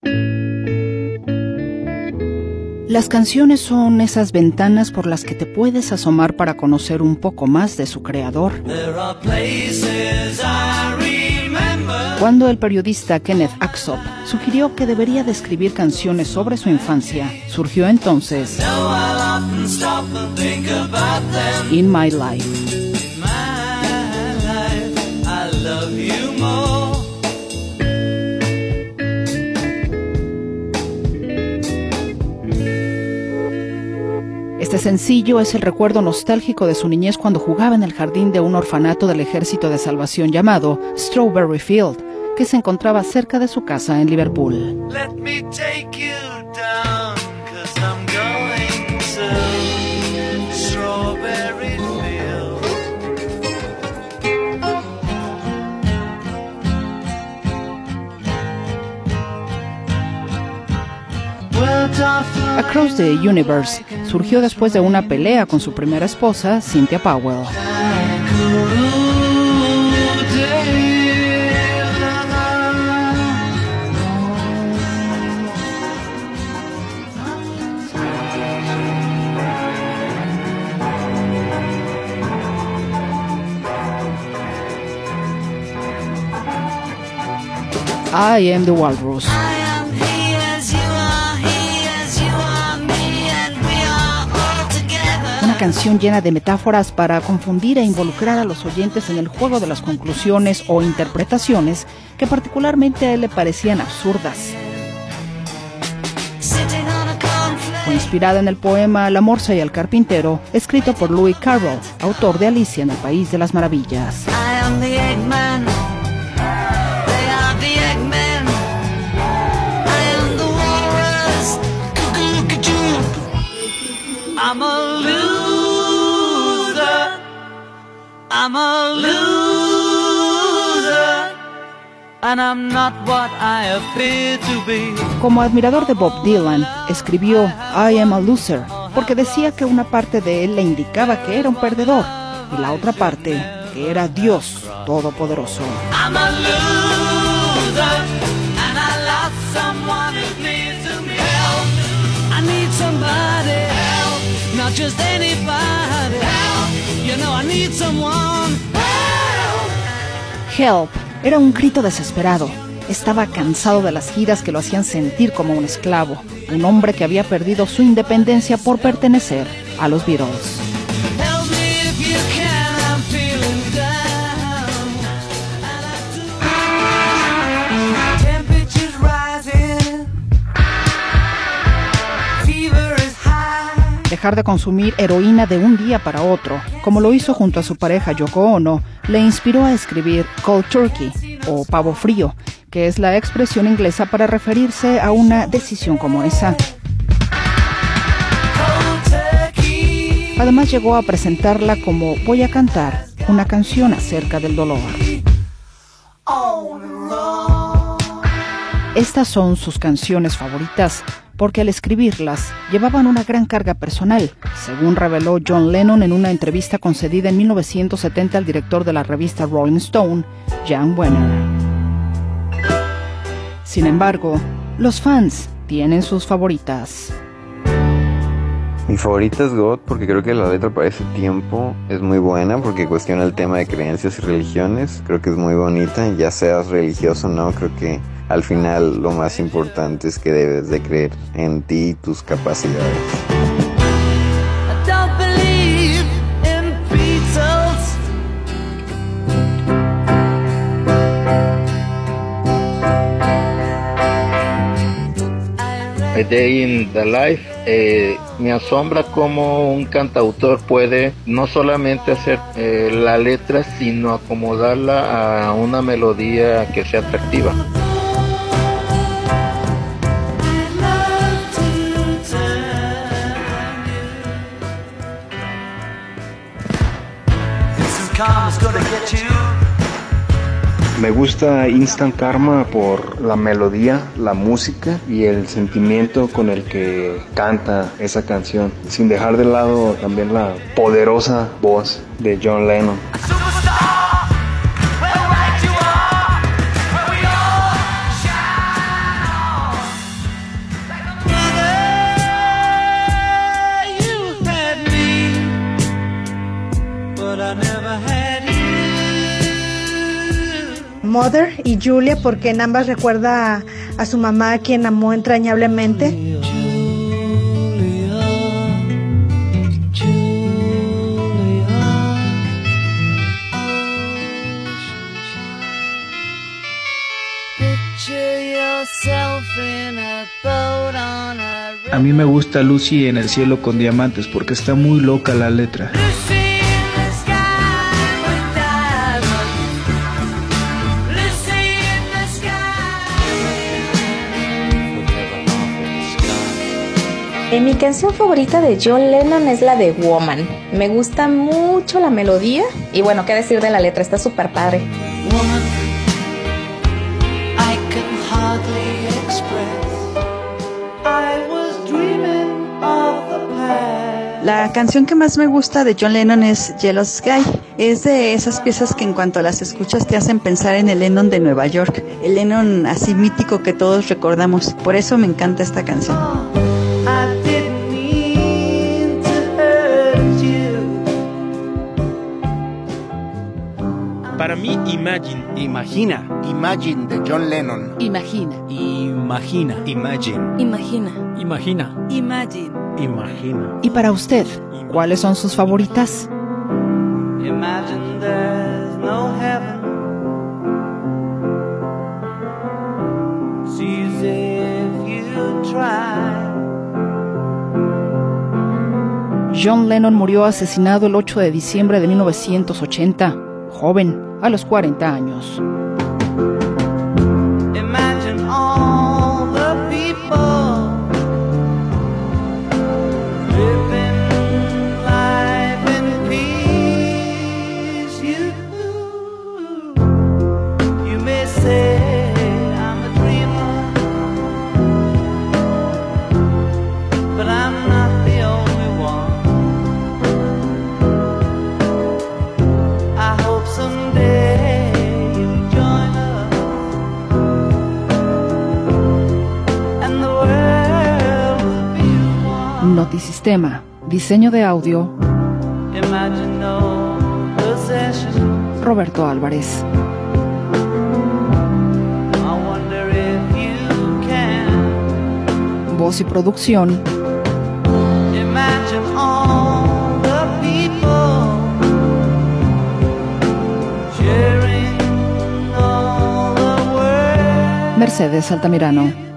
Las canciones son esas ventanas por las que te puedes asomar para conocer un poco más de su creador. Cuando el periodista Kenneth Aksop sugirió que debería de escribir canciones sobre su infancia, surgió entonces In My Life. Este sencillo es el recuerdo nostálgico de su niñez cuando jugaba en el jardín de un orfanato del Ejército de Salvación llamado Strawberry Field, que se encontraba cerca de su casa en Liverpool. Across the Universe surgió después de una pelea con su primera esposa, Cynthia Powell. I Am the Walrus. Una canción llena de metáforas para confundir e involucrar a los oyentes en el juego de las conclusiones o interpretaciones que particularmente a él le parecían absurdas. Fue inspirada en el poema La Morsa y el Carpintero, escrito por Lewis Carroll, autor de Alicia en el País de las Maravillas. I'm a loser, I'm a loser, and I'm not what I appear to be. Como admirador de Bob Dylan, escribió I Am a Loser, porque decía que una parte de él le indicaba que era un perdedor, y la otra parte que era Dios Todopoderoso. I'm a loser, and I lost someone who needs help. I need somebody. Not just anybody. Help. You know I need someone. Help era un grito desesperado. Estaba cansado de las giras que lo hacían sentir como un esclavo, un hombre que había perdido su independencia por pertenecer a los Beatles. Help me if you can, I'm feeling down. Temperature's rising. Fever is high. Dejar de consumir heroína de un día para otro, como lo hizo junto a su pareja Yoko Ono, le inspiró a escribir Cold Turkey, o pavo frío, que es la expresión inglesa para referirse a una decisión como esa. Además llegó a presentarla como Voy a cantar, una canción acerca del dolor. Estas son sus canciones favoritas, porque al escribirlas llevaban una gran carga personal, según reveló John Lennon en una entrevista concedida en 1970 al director de la revista Rolling Stone, Jan Wenner. Sin embargo, los fans tienen sus favoritas. Mi favorita es God, porque creo que la letra para ese tiempo es muy buena, porque cuestiona el tema de creencias y religiones. Creo que es muy bonita, ya seas religioso o no, creo que al final lo más importante es que debes de creer en ti y tus capacidades. I don't believe in Beatles. A Day in the Life me asombra cómo un cantautor puede no solamente hacer la letra, sino acomodarla a una melodía que sea atractiva. Me gusta Instant Karma por la melodía, la música y el sentimiento con el que canta esa canción, sin dejar de lado también la poderosa voz de John Lennon. Mother y Julia, porque en ambas recuerda a su mamá, a quien amó entrañablemente. A mí me gusta Lucy en el cielo con diamantes porque está muy loca la letra. Mi canción favorita de John Lennon es la de Woman. Me gusta mucho la melodía y bueno, qué decir de la letra, está súper padre. Woman, I can hardly express. I was dreaming of the past. La canción que más me gusta de John Lennon es Yellow Sky. Es de esas piezas que en cuanto las escuchas te hacen pensar en el Lennon de Nueva York, el Lennon así mítico que todos recordamos. Por eso me encanta esta canción. Para mí, Imagine. Imagina. Imagine de John Lennon. Imagina. Imagina. Imagine. Imagina. Imagina. Imagine. Imagina. Y para usted, ¿cuáles son sus favoritas? Imagine there's no heaven. See as if you try. John Lennon murió asesinado el 8 de diciembre de 1980, joven, a los 40 años. Imagine all the people living life in peace. You may say I'm a dreamer, but I'm not the only one. I hope someday you'll join us, and the world will be one. Notisistema, diseño de audio, Imagine no possession. Roberto Álvarez. I wonder if you can Voz y producción, imagine all the people sharing all the world. Mercedes Altamirano.